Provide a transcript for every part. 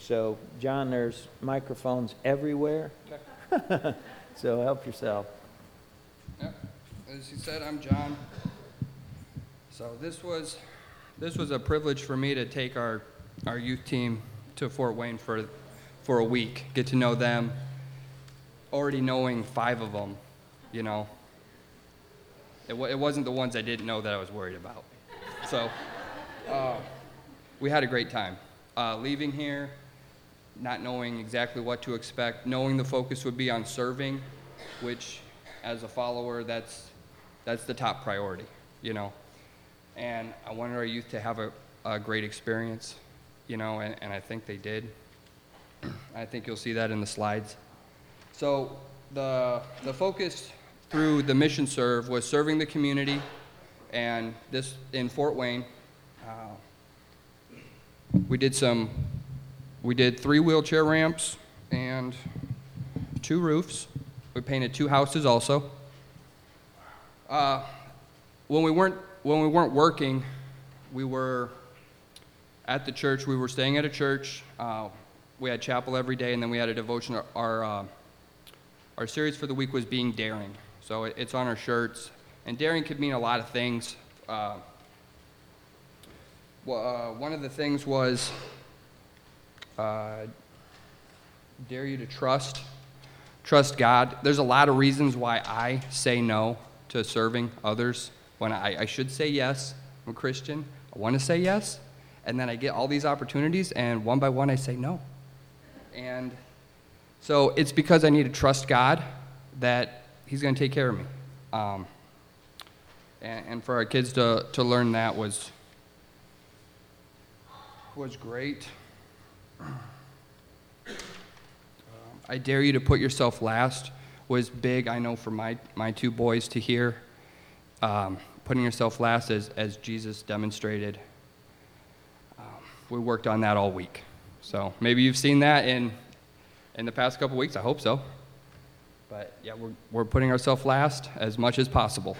So, John, there's microphones everywhere. So help yourself. Yep. As he said, I'm John. So this was a privilege for me to take our youth team to Fort Wayne for a week, get to know them. Already knowing 5 of them, you know, it wasn't the ones I didn't know that I was worried about. So we had a great time. Leaving here, not knowing exactly what to expect, knowing the focus would be on serving, which as a follower, that's the top priority, you know. And I wanted our youth to have a great experience, you know, and I think they did. I think you'll see that in the slides. So the focus through the mission serve was serving the community, and this in Fort Wayne, we did 3 wheelchair ramps and 2 roofs. We painted 2 houses also. When we weren't working, we were at the church. We were staying at a church. We had chapel every day, and then we had a devotion. Our series for the week was Being Daring. So it's on our shirts. And daring could mean a lot of things. One of the things was dare you to trust God. There's a lot of reasons why I say no to serving others when I should say yes. I'm a Christian. I want to say yes. And then I get all these opportunities, and one by one I say no. And so it's because I need to trust God that He's going to take care of me. And for our kids to learn that was great. I dare you to put yourself last was big, I know, for my 2 boys to hear. Putting yourself last as Jesus demonstrated. We worked on that all week. So maybe you've seen that in the past couple weeks. I hope so. But yeah, we're putting ourselves last as much as possible.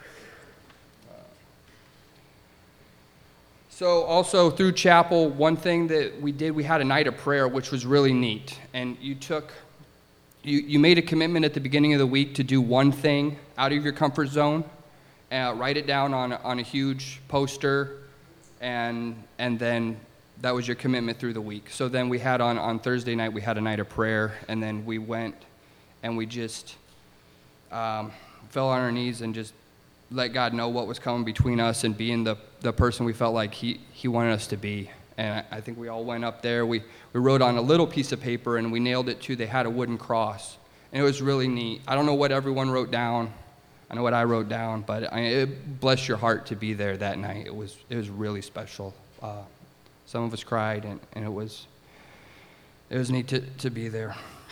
So also through chapel, one thing that we did, we had a night of prayer, which was really neat. And you made a commitment at the beginning of the week to do one thing out of your comfort zone, write it down on a huge poster, and then that was your commitment through the week. So then we had on Thursday night, we had a night of prayer, and then we went and we just fell on our knees and just let God know what was coming between us and being the person we felt like he wanted us to be. And I think we all went up there. We wrote on a little piece of paper, and we nailed it they had a wooden cross. And it was really neat. I don't know what everyone wrote down. I know what I wrote down, but it blessed your heart to be there that night. It was really special. Some of us cried, and it was neat to be there.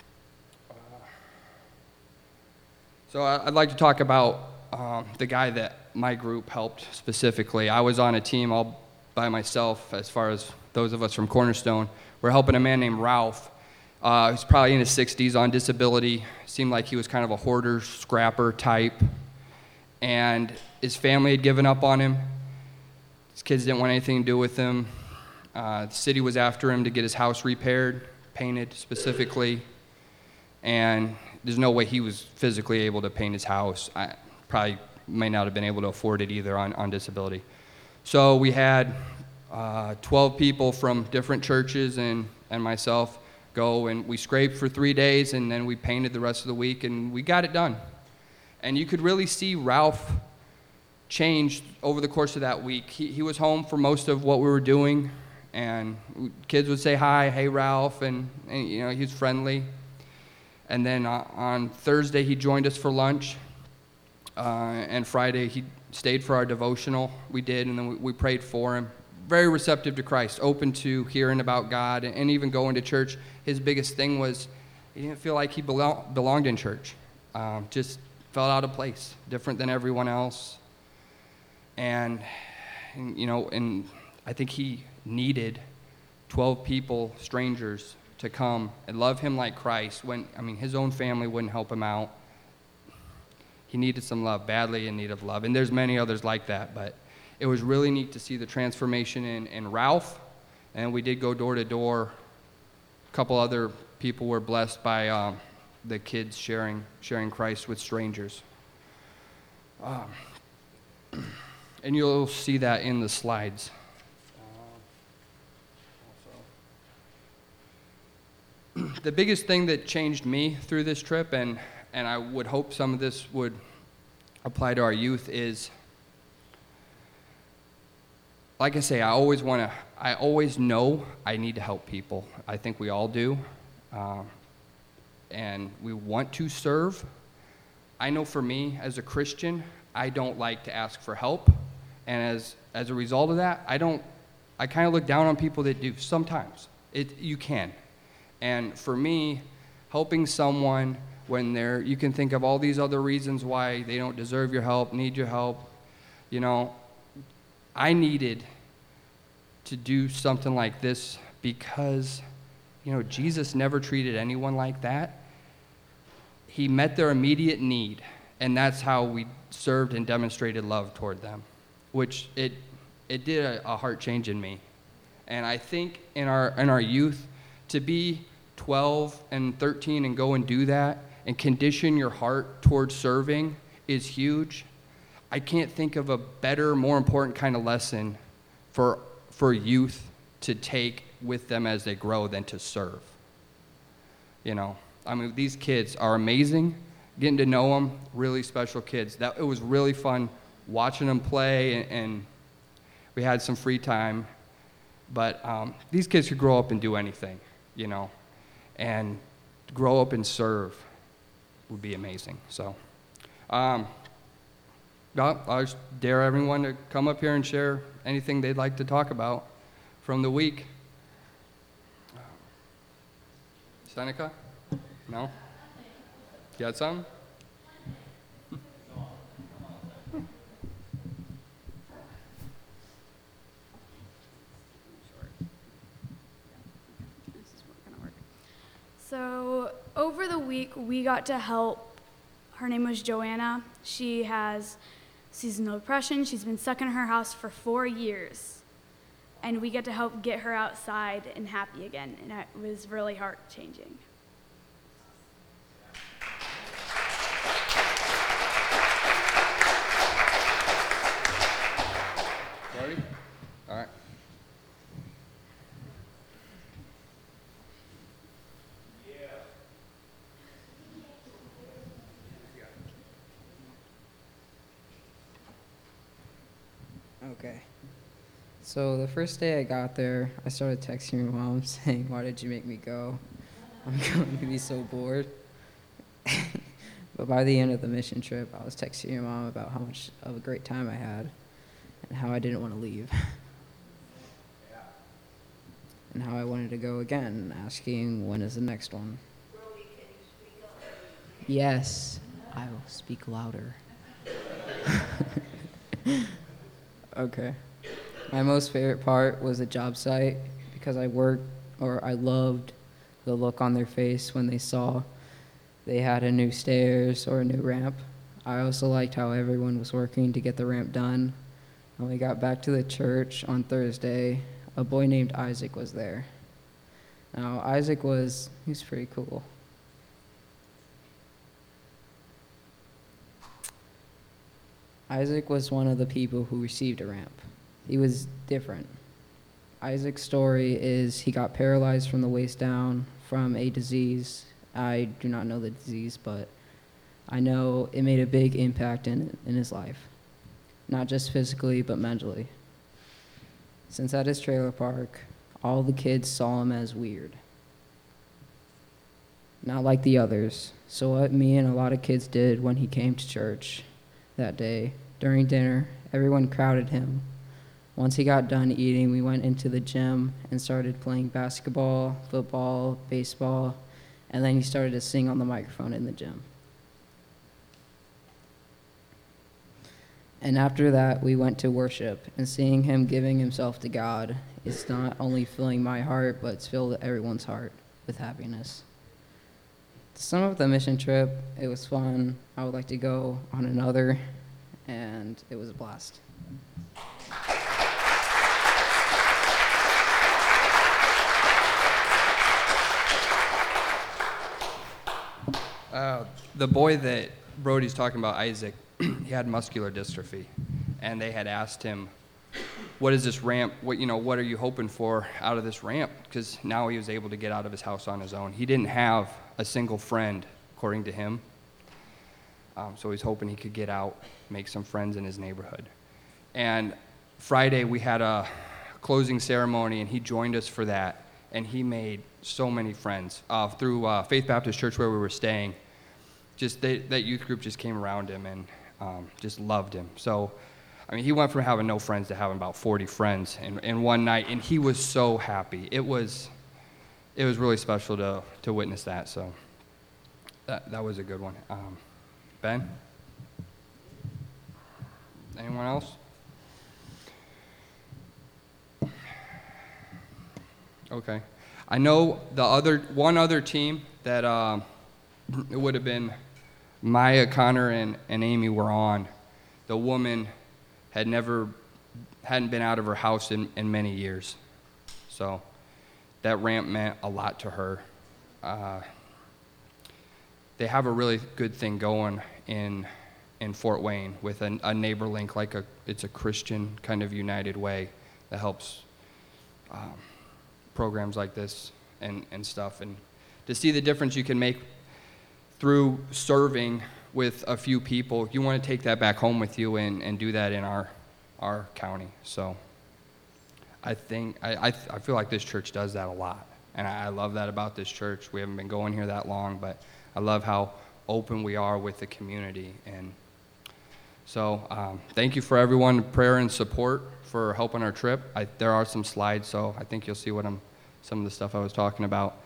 So I'd like to talk about the guy that my group helped specifically. I was on a team all by myself as far as those of us from Cornerstone. We're helping a man named Ralph. He's probably in his 60s on disability. Seemed like he was kind of a hoarder, scrapper type. And his family had given up on him. His kids didn't want anything to do with him. The city was after him to get his house repaired, painted specifically. And there's no way he was physically able to paint his house. I probably may not have been able to afford it either on disability. So we had 12 people from different churches and myself go, and we scraped for 3 days, and then we painted the rest of the week, and we got it done. And you could really see Ralph change over the course of that week. He was home for most of what we were doing, and kids would say hi, hey Ralph, and you know, he was friendly. And then on Thursday he joined us for lunch, and Friday he stayed for our devotional we did, and then we prayed for him. Very receptive to Christ, open to hearing about God, and even going to church. His biggest thing was he didn't feel like he belonged in church. Just felt out of place, different than everyone else. And you know, and I think he needed 12 people, strangers, to come and love him like Christ when, his own family wouldn't help him out. He needed some love, badly in need of love. And there's many others like that, but it was really neat to see the transformation in Ralph. And we did go door to door couple other people were blessed by the kids sharing Christ with strangers. And you'll see that in the slides. The biggest thing that changed me through this trip, and I would hope some of this would apply to our youth, is, like I say, I always know I need to help people. I think we all do. And we want to serve. I know for me, as a Christian, I don't like to ask for help. And as a result of that, I kind of look down on people that do sometimes. You can. And for me, helping someone when you can think of all these other reasons why they don't deserve your help, need your help, I needed to do something like this because, Jesus never treated anyone like that. He met their immediate need, and that's how we served and demonstrated love toward them, which it did a heart change in me. And I think in our youth, to be 12 and 13 and go and do that and condition your heart towards serving is huge. I can't think of a better, more important kind of lesson for youth to take with them as they grow than to serve. These kids are amazing. Getting to know them, really special kids. It was really fun watching them play, and we had some free time. But these kids could grow up and do anything, and grow up and serve would be amazing. So, I'll just dare everyone to come up here and share anything they'd like to talk about from the week. Seneca? No? You got some? So over the week, we got to help. Her name was Joanna. She has seasonal depression. She's been stuck in her house for 4 years. And we get to help get her outside and happy again. And it was really heart-changing. Ready? All right. Okay. So the first day I got there, I started texting my mom saying, "Why did you make me go? I'm going to be so bored." But by the end of the mission trip, I was texting your mom about how much of a great time I had and how I didn't want to leave. And how I wanted to go again, asking, when is the next one? Yes, I will speak louder. Okay. My most favorite part was the job site because I loved the look on their face when they saw they had a new stairs or a new ramp. I also liked how everyone was working to get the ramp done. When we got back to the church on Thursday, a boy named Isaac was there. Now, he was pretty cool. Isaac was one of the people who received a ramp. He was different. Isaac's story is he got paralyzed from the waist down from a disease. I do not know the disease, but I know it made a big impact in his life. Not just physically, but mentally. Since at his trailer park, all the kids saw him as weird. Not like the others. So what me and a lot of kids did when he came to church that day, during dinner, everyone crowded him. Once he got done eating, we went into the gym and started playing basketball, football, baseball, and then he started to sing on the microphone in the gym. And after that, we went to worship, and seeing him giving himself to God is not only filling my heart, but it's filled everyone's heart with happiness. To sum up the mission trip, it was fun. I would like to go on another, and it was a blast. the boy that Brody's talking about, Isaac, he had muscular dystrophy, and they had asked him, what is this ramp, what are you hoping for out of this ramp? Because now he was able to get out of his house on his own. He didn't have a single friend, according to him. So he's hoping he could get out, make some friends in his neighborhood. And Friday we had a closing ceremony, and he joined us for that. And he made so many friends through Faith Baptist Church where we were staying. Just that youth group just came around him and just loved him. So, I mean, he went from having no friends to having about 40 friends in one night, and he was so happy. It was really special to witness that. So that was a good one. Ben? Anyone else? Okay. I know one other team that it would have been Maya, Connor, and Amy were on. The woman hadn't been out of her house in many years. So that ramp meant a lot to her. They have a really good thing going in Fort Wayne with a neighbor link, it's a Christian kind of united way that helps programs like this and stuff. And to see the difference you can make through serving with a few people, you want to take that back home with you and do that in our county. So I think, I feel like this church does that a lot. And I love that about this church. We haven't been going here that long, but I love how open we are with the community. And so thank you for everyone, prayer and support for helping our trip. There are some slides, so I think you'll see some of the stuff I was talking about.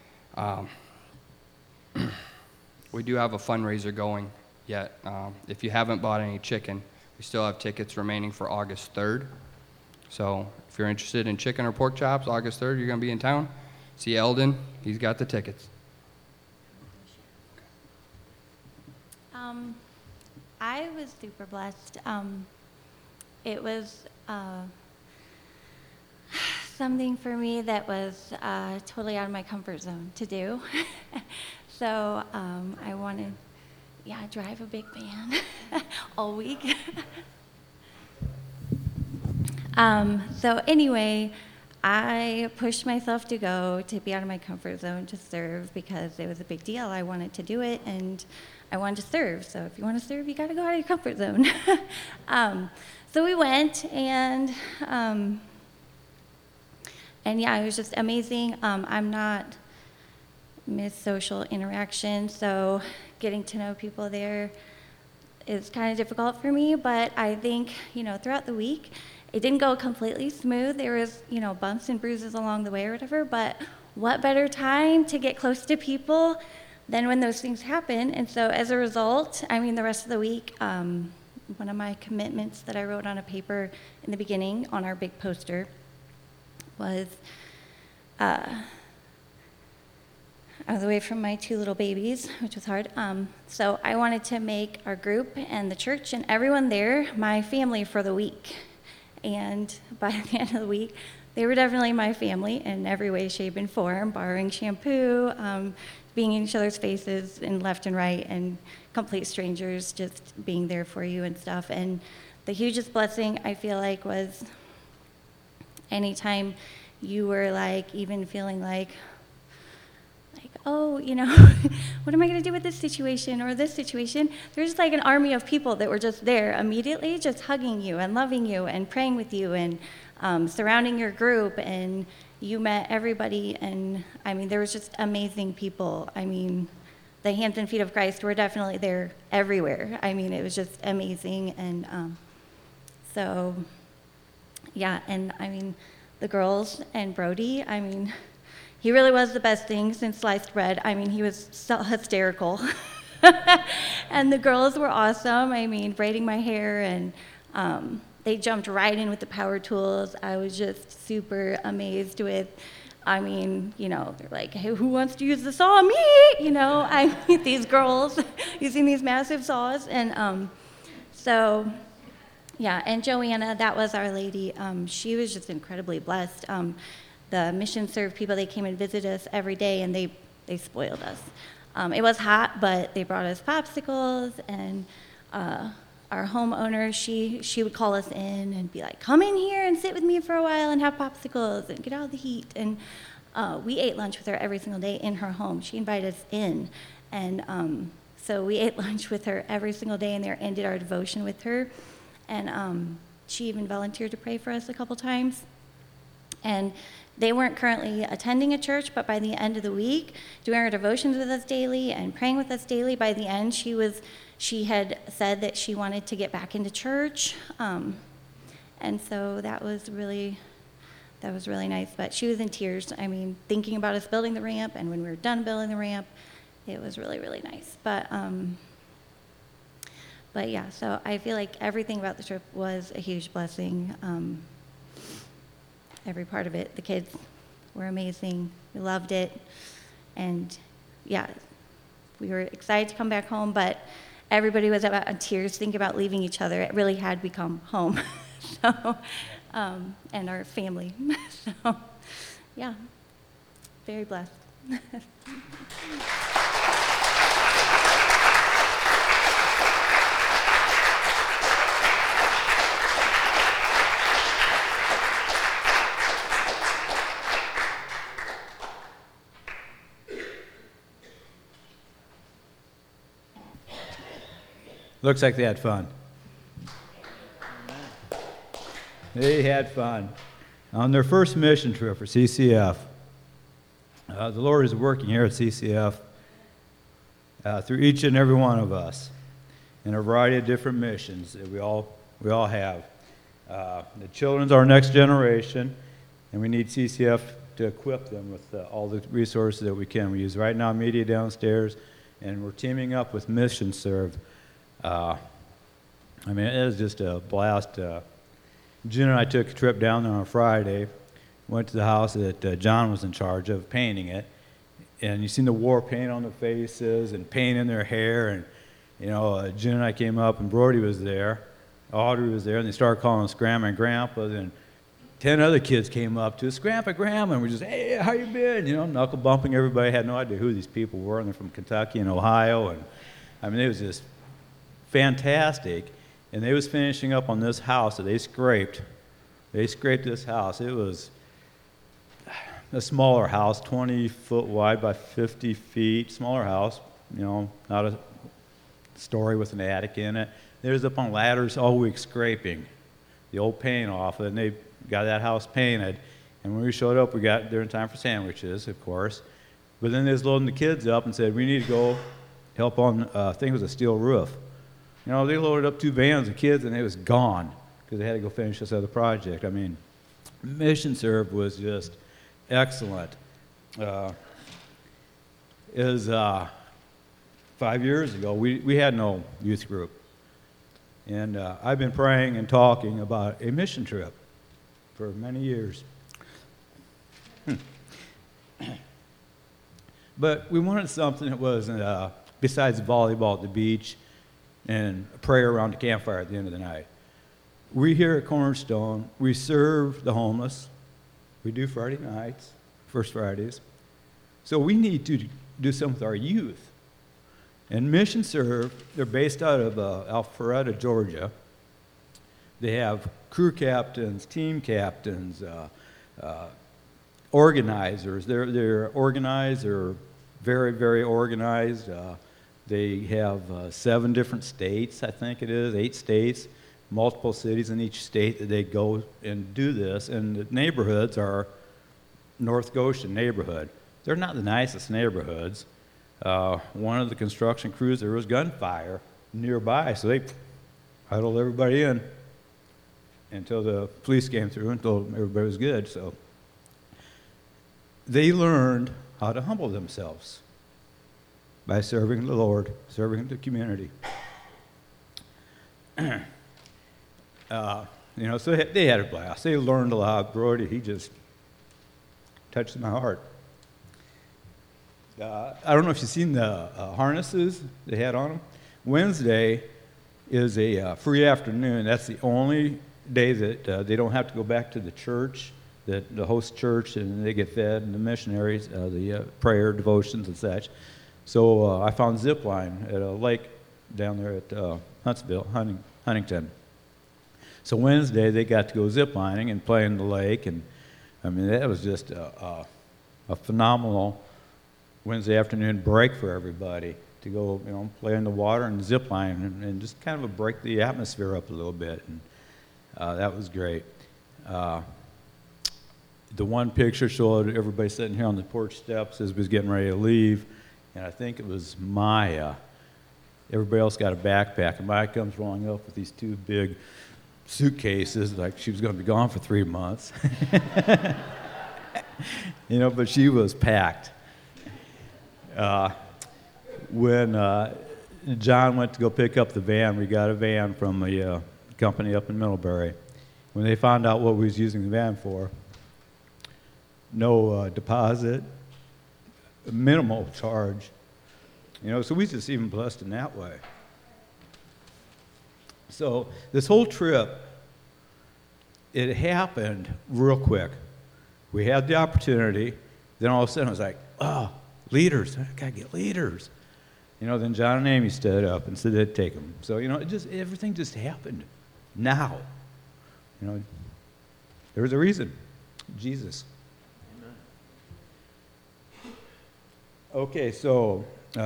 We do have a fundraiser going yet. If you haven't bought any chicken, we still have tickets remaining for August 3rd. So if you're interested in chicken or pork chops, August 3rd, you're going to be in town. See Eldon, he's got the tickets. I was super blessed. It was something for me that was totally out of my comfort zone to do. So I wanted, drive a big van all week. So anyway, I pushed myself to go, to be out of my comfort zone, to serve, because it was a big deal. I wanted to do it, and I wanted to serve. So if you want to serve, you got to go out of your comfort zone. So we went, and it was just amazing. I'm not Miss Social Interaction, so getting to know people there is kind of difficult for me, but I think, throughout the week, it didn't go completely smooth. There was, bumps and bruises along the way or whatever, but what better time to get close to people than when those things happen? And so as a result, the rest of the week, one of my commitments that I wrote on a paper in the beginning on our big poster was, I was away from my 2 little babies, which was hard. So I wanted to make our group and the church and everyone there my family for the week. And by the end of the week, they were definitely my family in every way, shape, and form, borrowing shampoo, being in each other's faces and left and right, and complete strangers just being there for you and stuff. And the hugest blessing, I feel like, was anytime you were even feeling like, oh, what am I going to do with this situation or this situation? There's an army of people that were just there immediately, just hugging you and loving you and praying with you and surrounding your group. And you met everybody. And there was just amazing people. The hands and feet of Christ were definitely there everywhere. It was just amazing. And and the girls and Brody, he really was the best thing since sliced bread. He was so hysterical. And the girls were awesome. Braiding my hair, and they jumped right in with the power tools. I was just super amazed with, they're like, hey, who wants to use the saw? Me! These girls using these massive saws. And and Joanna, that was our lady. She was just incredibly blessed. The mission served people, they came and visited us every day, and they spoiled us. It was hot, but they brought us popsicles, and our homeowner, she would call us in and be like, come in here and sit with me for a while and have popsicles and get out of the heat. And we ate lunch with her every single day in her home. She invited us in. And so we ate lunch with her every single day in there and did our devotion with her. And she even volunteered to pray for us a couple times. And they weren't currently attending a church, but by the end of the week, doing our devotions with us daily and praying with us daily, by the end, she had said that she wanted to get back into church. And so that was really nice. But she was in tears. I mean, thinking about us building the ramp, and when we were done building the ramp, it was really, really nice. But yeah, so I feel like everything about the trip was a huge blessing. Every part of it. The kids were amazing. We loved it. And yeah, we were excited to come back home, but everybody was in tears thinking about leaving each other. It really had become home. So, and our family. So, yeah, very blessed. Looks like they had fun. They had fun. On their first mission trip for CCF, the Lord is working here at CCF through each and every one of us in a variety of different missions that we all have. The children's our next generation, and we need CCF to equip them with all the resources that we can. We use Right Now Media downstairs, and we're teaming up with Mission Serve. I mean, it was just a blast. Jen and I took a trip down there on Friday, went to the house that John was in charge of, painting it, and you seen the war paint on their faces and paint in their hair, and Jen and I came up, and Brody was there, Audrey was there, and they started calling us Grandma and Grandpa. Then 10 other kids came up to us, Grandpa, Grandma, and we just, hey, how you been? Knuckle bumping everybody. Had no idea who these people were, and they're from Kentucky and Ohio, and I mean, it was just fantastic. And they was finishing up on this house that they scraped. They scraped this house. It was a smaller house, 20 foot wide by 50 feet, smaller house, not a story with an attic in it. They was up on ladders all week scraping the old paint off, and they got that house painted. And when we showed up, we got there in time for sandwiches, of course. But then they was loading the kids up and said, we need to go help on, I think it was a steel roof. They loaded up 2 vans of kids, and it was gone because they had to go finish this other project. I mean, Mission Serve was just excellent. It was 5 years ago. We had no youth group. And I've been praying and talking about a mission trip for many years. But we wanted something that wasn't, besides volleyball at the beach, and a prayer around the campfire at the end of the night. We here at Cornerstone, we serve the homeless. We do Friday nights, First Fridays. So we need to do something with our youth. And Mission Serve, they're based out of Alpharetta, Georgia. They have crew captains, team captains, organizers. They're organized. They're very, very organized. They have 7 different states, I think it is, 8 states, multiple cities in each state that they go and do this. And the neighborhoods are North Goshen neighborhood. They're not the nicest neighborhoods. One of the construction crews, there was gunfire nearby, so they huddled everybody in until the police came through and told them everybody was good. So they learned how to humble themselves by serving the Lord, serving the community. So they had a blast. They learned a lot. Brody, he just touched my heart. I don't know if you've seen the harnesses they had on them. Wednesday is a free afternoon. That's the only day that they don't have to go back to the church, the host church, and they get fed, and the missionaries, the prayer, devotions, and such. So I found zip line at a lake down there at Huntsville, Huntington. So Wednesday they got to go zip lining and play in the lake, and I mean that was just a phenomenal Wednesday afternoon break for everybody to go, play in the water and zip line and just kind of break the atmosphere up a little bit, and that was great. The one picture showed everybody sitting here on the porch steps as we was getting ready to leave, and I think it was Maya. Everybody else got a backpack, and Maya comes rolling up with these two big suitcases, like she was going to be gone for 3 months. But she was packed. When John went to go pick up the van, we got a van from a company up in Middlebury. When they found out what we was using the van for, no deposit, minimal charge. So we just even blessed in that way. So this whole trip, it happened real quick. We had the opportunity, then all of a sudden I was like, leaders, I gotta get leaders. Then John and Amy stood up and said they'd take them. So, everything just happened now. There was a reason, Jesus. Amen. Okay, so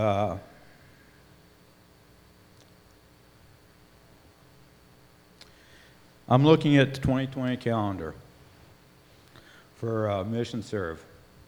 I'm looking at the 2020 calendar for Mission Serve.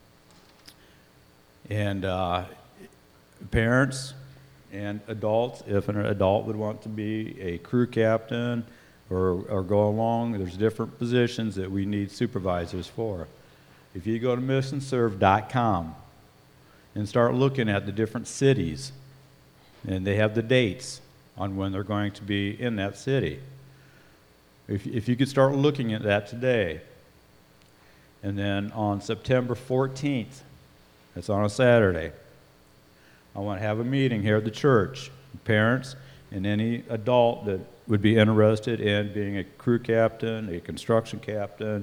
And parents and adults, if an adult would want to be a crew captain or go along, there's different positions that we need supervisors for. If you go to missionserve.com and start looking at the different cities, and they have the dates on when they're going to be in that city. If you could start looking at that today, and then on September 14th, it's on a Saturday, I want to have a meeting here at the church, parents and any adult that would be interested in being a crew captain, a construction captain,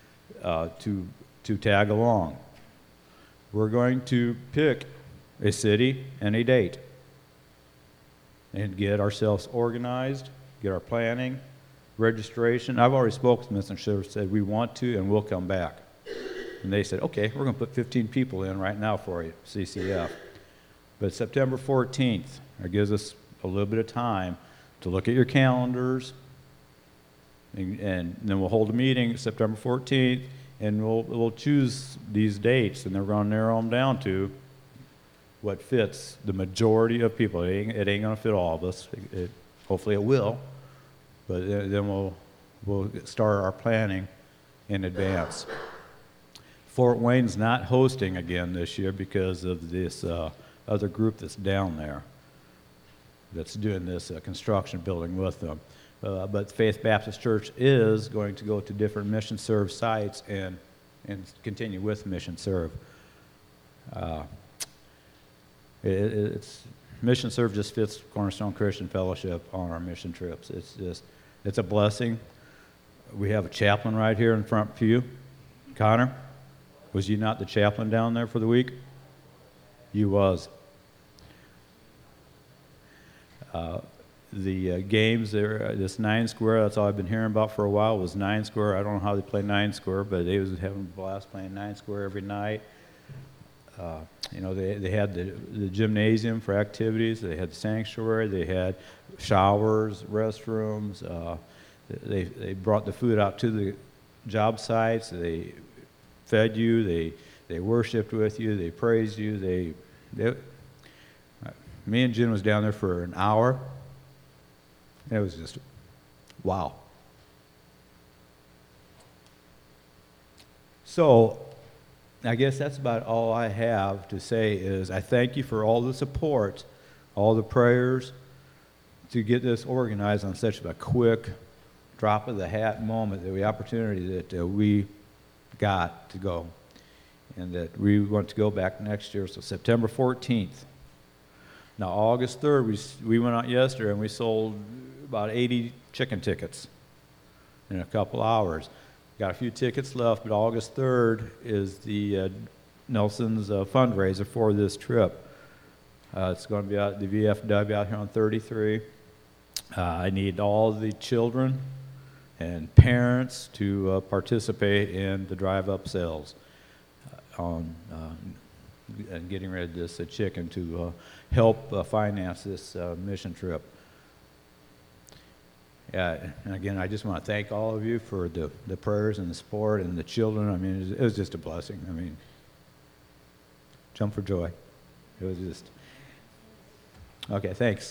to tag along. We're going to pick a city and a date and get ourselves organized, get our planning, registration. I've already spoken to Mission Serve, said we want to and we'll come back. And they said, okay, we're going to put 15 people in right now for you, CCF. But September 14th, that gives us a little bit of time to look at your calendars, and then we'll hold a meeting September 14th, and we'll choose these dates, and they're going to narrow them down to what fits the majority of people. It ain't going to fit all of us. Hopefully it will, but then we'll start our planning in advance. Fort Wayne's not hosting again this year because of this other group that's down there that's doing this construction building with them. But Faith Baptist Church is going to go to different Mission Serve sites and continue with Mission Serve. Mission Serve just fits Cornerstone Christian Fellowship on our mission trips. It's a blessing. We have a chaplain right here in front pew. Connor, was you not the chaplain down there for the week? You was. The games there, this 9 square, that's all I've been hearing about for a while, was 9 square. I don't know how they play 9 square, but they was having a blast playing 9 square every night. They had the gymnasium for activities. They had the sanctuary. They had showers, restrooms. They brought the food out to the job sites. They fed you. They worshipped with you. They praised you. Me and Jen was down there for an hour. It was just, wow. So, I guess that's about all I have to say is I thank you for all the support, all the prayers to get this organized on such a quick drop of the hat moment, the opportunity that we got to go, and that we want to go back next year. So September 14th. Now August 3rd, we went out yesterday and we sold about 80 chicken tickets in a couple hours. Got a few tickets left, but August 3rd is the Nelson's fundraiser for this trip. It's going to be out at the VFW out here on 33. I need all the children and parents to participate in the drive-up sales on and getting rid of this chicken to help finance this mission trip. Yeah, and again, I just want to thank all of you for the prayers and the support and the children. I mean, it was just a blessing. I mean, jump for joy. It was just... Okay, thanks.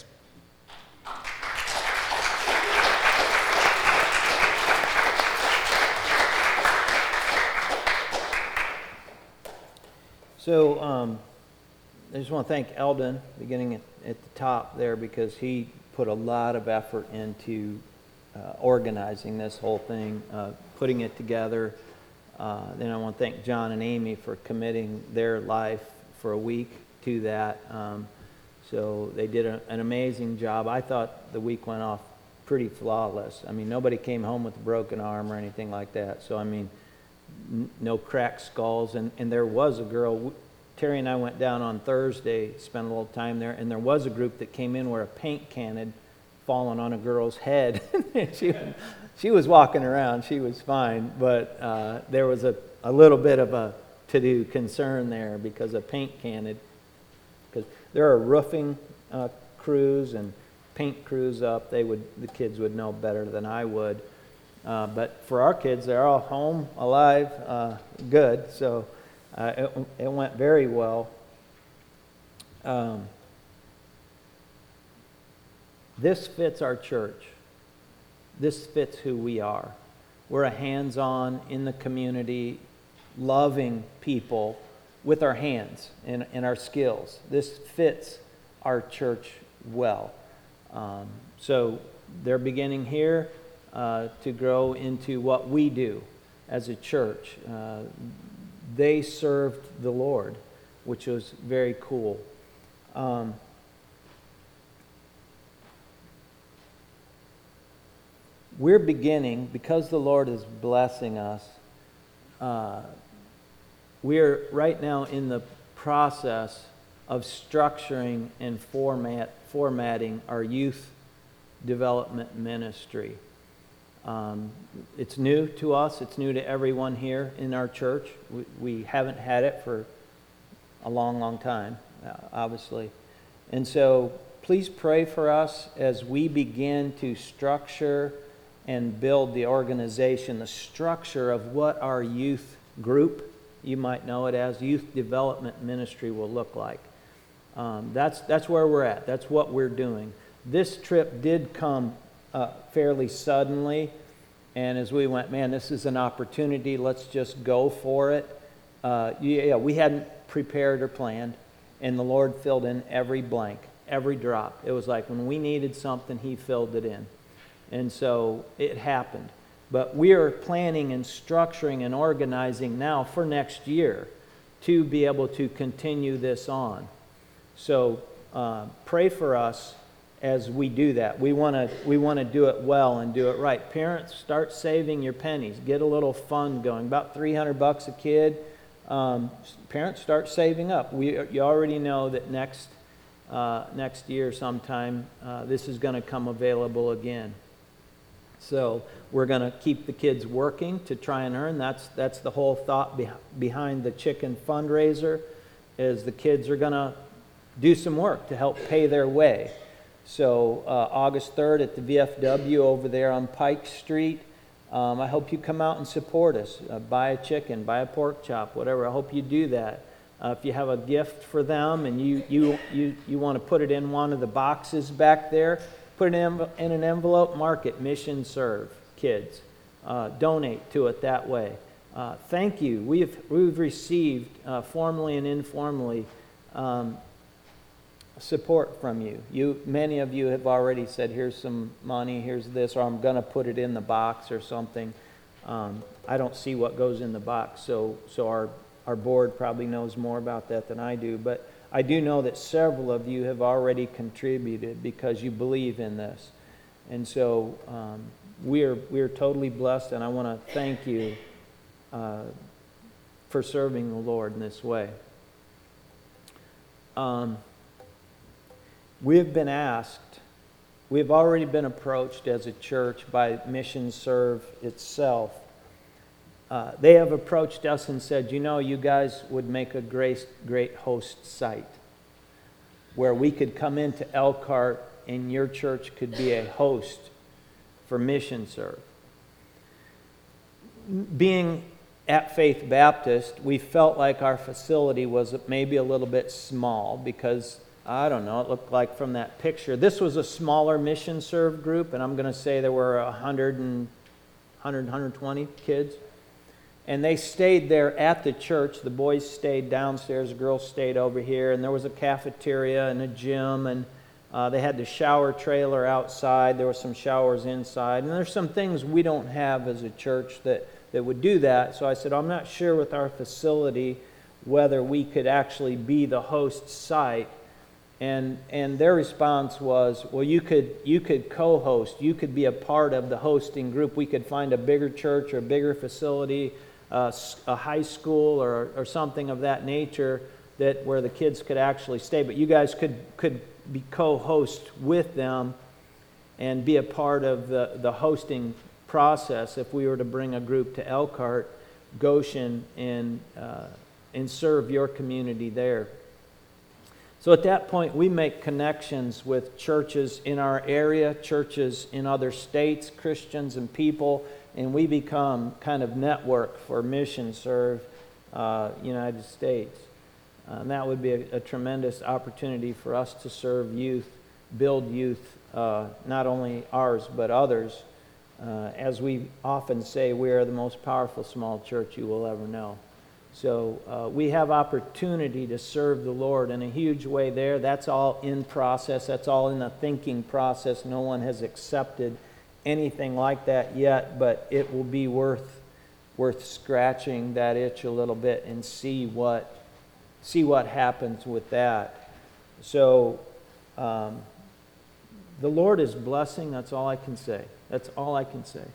So I just want to thank Eldon, beginning at the top there, because he put a lot of effort into organizing this whole thing, putting it together. Then I want to thank John and Amy for committing their life for a week to that. So they did an amazing job. I thought the week went off pretty flawless. I mean, nobody came home with a broken arm or anything like that. So, I mean, no cracked skulls. And there was a girl, Terry and I went down on Thursday, spent a little time there, and there was a group that came in where a paint can had fallen on a girl's head. she was walking around. She was fine. But there was a little bit of a to-do concern there because a paint can had... Because there are roofing crews and paint crews up. The kids would know better than I would. But for our kids, they're all home, alive, good. So it went very well. This fits our church. This fits who we are. We're a hands-on, in the community, loving people with our hands and our skills. This fits our church well. So they're beginning here to grow into what we do as a church. They served the Lord, which was very cool. We're beginning, because the Lord is blessing us, we're right now in the process of structuring and formatting our youth development ministry. It's new to us. It's new to everyone here in our church. We haven't had it for a long, long time, obviously. And so please pray for us as we begin to structure and build the organization, the structure of what our youth group, you might know it as, youth development ministry will look like. That's where we're at. That's what we're doing. This trip did come fairly suddenly, and as we went, man, this is an opportunity. Let's just go for it. We hadn't prepared or planned, and the Lord filled in every blank, every drop. It was like when we needed something, He filled it in. And so it happened. But we are planning and structuring and organizing now for next year to be able to continue this on. So pray for us as we do that. We want to do it well and do it right. Parents, start saving your pennies. Get a little fund going. About $300 a kid. Parents, start saving up. You already know that next year sometime this is going to come available again. So we're going to keep the kids working to try and earn. That's the whole thought behind the chicken fundraiser, is the kids are going to do some work to help pay their way. So August 3rd at the VFW over there on Pike Street, I hope you come out and support us. Buy a chicken, buy a pork chop, whatever. I hope you do that. If you have a gift for them and you want to put it in one of the boxes back there, put it in an envelope, mark it, Mission Serve Kids. Donate to it that way. Thank you. We've received, formally and informally, support from you. Many of you have already said, here's some money, here's this, or I'm going to put it in the box or something. I don't see what goes in the box, so our board probably knows more about that than I do. But I do know that several of you have already contributed because you believe in this. And so we're totally blessed, and I want to thank you for serving the Lord in this way. we've been asked, we've already been approached as a church by Mission Serve itself. They have approached us and said, you know, you guys would make a great host site where we could come into Elkhart and your church could be a host for Mission Serve. Being at Faith Baptist, we felt like our facility was maybe a little bit small because, I don't know, it looked like from that picture. This was a smaller Mission Serve group, and I'm going to say there were 120 kids. And they stayed there at the church. The boys stayed downstairs, the girls stayed over here, and there was a cafeteria and a gym, and they had the shower trailer outside. There were some showers inside. And there's some things we don't have as a church that would do that. So I said, I'm not sure with our facility whether we could actually be the host site. And their response was, well, you could co-host. You could be a part of the hosting group. We could find a bigger church or a bigger facility, a high school or something of that nature where the kids could actually stay. But you guys could be co-host with them and be a part of the hosting process if we were to bring a group to Elkhart, Goshen, and serve your community there. So at that point, we make connections with churches in our area, churches in other states, Christians and people, and we become kind of network for Mission Serve United States. And that would be a tremendous opportunity for us to serve youth, build youth, not only ours but others. As we often say, we are the most powerful small church you will ever know. So we have opportunity to serve the Lord in a huge way there. That's all in process. That's all in the thinking process. No one has accepted anything like that yet, but it will be worth scratching that itch a little bit and see what happens with that. So the Lord is blessing. That's all I can say. That's all I can say.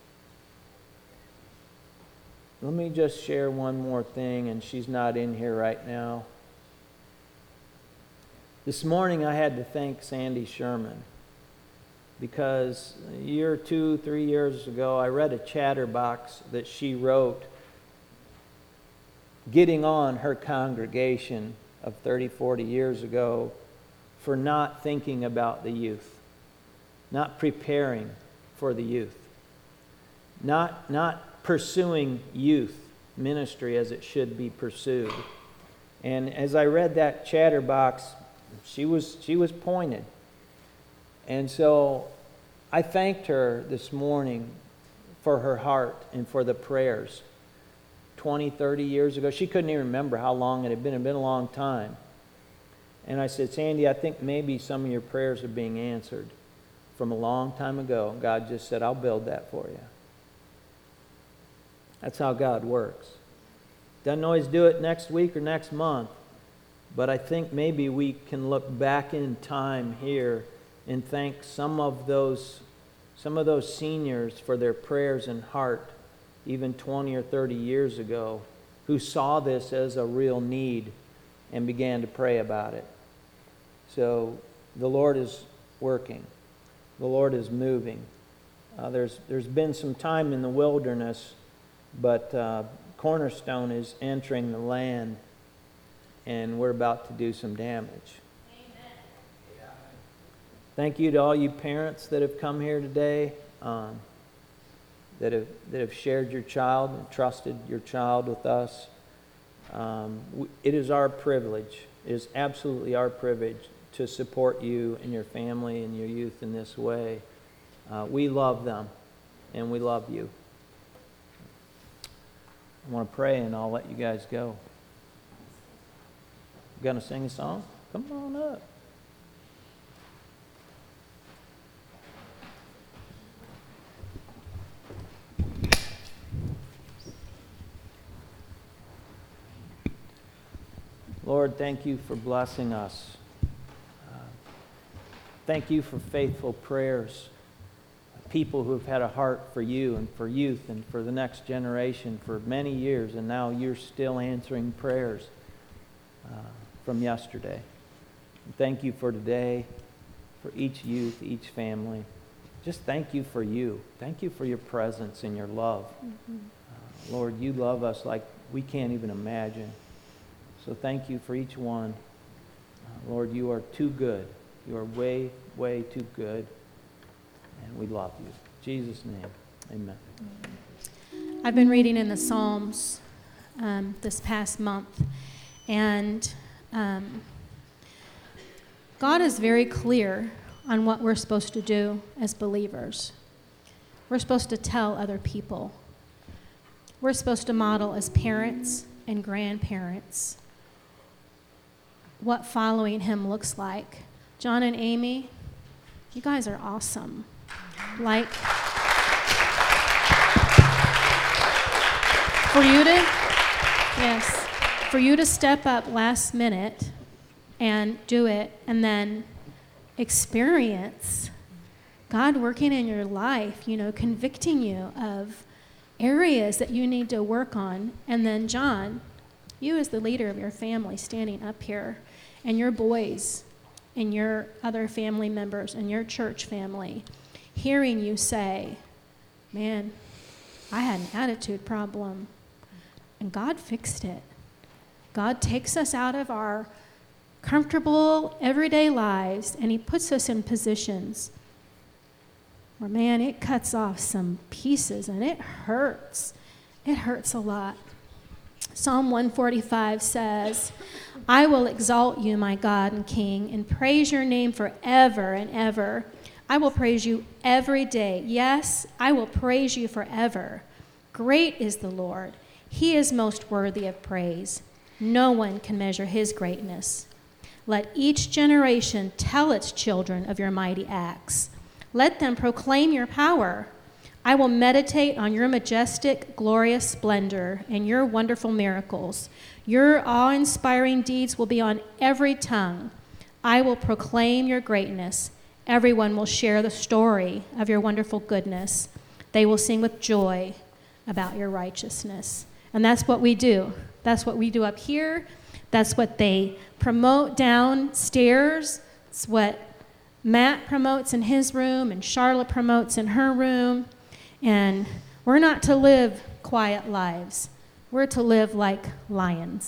Let me just share one more thing, and she's not in here right now. This morning I had to thank Sandy Sherman because a year, 2, 3 years ago, I read a chatterbox that she wrote getting on her congregation of 30, 40 years ago for not thinking about the youth, not preparing for the youth, not pursuing youth ministry as it should be pursued. And as I read that chatterbox, she was pointed. And so I thanked her this morning for her heart and for the prayers. 20, 30 years ago, she couldn't even remember how long it had been. It had been a long time. And I said, Sandy, I think maybe some of your prayers are being answered from a long time ago. God just said, I'll build that for you. That's how God works. Doesn't always do it next week or next month, but I think maybe we can look back in time here and thank some of those seniors for their prayers and heart, even 20 or 30 years ago, who saw this as a real need and began to pray about it. So the Lord is working. The Lord is moving. There's been some time in the wilderness, but Cornerstone is entering the land, and we're about to do some damage. Amen. Thank you to all you parents that have come here today, that have shared your child and trusted your child with us. It is our privilege. It is absolutely our privilege to support you and your family and your youth in this way. We love them, and we love you. I want to pray, and I'll let you guys go. You gonna sing a song? Come on up. Lord, thank you for blessing us. Thank you for faithful prayers. People who have had a heart for you and for youth and for the next generation for many years, and now you're still answering prayers from yesterday. And thank you for today. for each youth, each family. Just thank you for you. Thank you for your presence and your love. Lord, you love us like we can't even imagine. So thank you for each one. Lord, you are too good. You are way, way too good. And we love you. In Jesus' name, amen. I've been reading in the Psalms this past month, and God is very clear on what we're supposed to do as believers. We're supposed to tell other people. We're supposed to model as parents and grandparents what following him looks like. John and Amy, you guys are awesome. Like, for you to step up last minute and do it, and then experience God working in your life, convicting you of areas that you need to work on. And then John, you as the leader of your family standing up here, and your boys and your other family members and your church family, hearing you say, man, I had an attitude problem, and God fixed it. God takes us out of our comfortable, everyday lives, and he puts us in positions where, man, it cuts off some pieces, and it hurts. It hurts a lot. Psalm 145 says, I will exalt you, my God and King, and praise your name forever and ever. I will praise you every day. Yes, I will praise you forever. Great is the Lord. He is most worthy of praise. No one can measure his greatness. Let each generation tell its children of your mighty acts. Let them proclaim your power. I will meditate on your majestic, glorious splendor and your wonderful miracles. Your awe-inspiring deeds will be on every tongue. I will proclaim your greatness. Everyone will share the story of your wonderful goodness. They will sing with joy about your righteousness. And that's what we do. That's what we do up here. That's what they promote downstairs. It's what Matt promotes in his room and Charlotte promotes in her room. And we're not to live quiet lives. We're to live like lions.